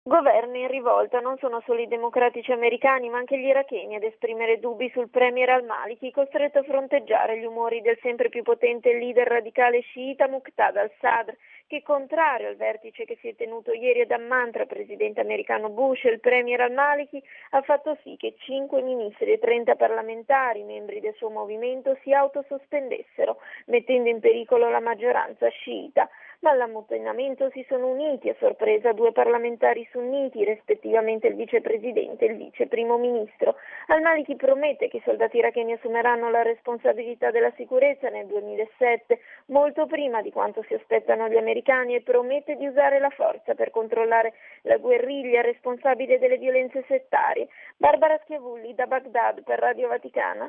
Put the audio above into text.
Governi in rivolta, non sono solo i democratici americani ma anche gli iracheni ad esprimere dubbi sul premier al-Maliki, costretto a fronteggiare gli umori del sempre più potente leader radicale sciita Muqtada al-Sadr, che contrario al vertice che si è tenuto ieri ad Amman tra il presidente americano Bush e il premier al-Maliki, ha fatto sì che 5 ministri e 30 parlamentari, membri del suo movimento, si autosospendessero, mettendo in pericolo la maggioranza sciita. Ma all'ammutinamento si sono uniti a sorpresa 2 parlamentari sunniti, rispettivamente il vicepresidente e il vice primo ministro. Al-Maliki promette che i soldati iracheni assumeranno la responsabilità della sicurezza nel 2007, molto prima di quanto si aspettano gli americani, e promette di usare la forza per controllare la guerriglia responsabile delle violenze settarie. Barbara Schiavulli da Baghdad per Radio Vaticana.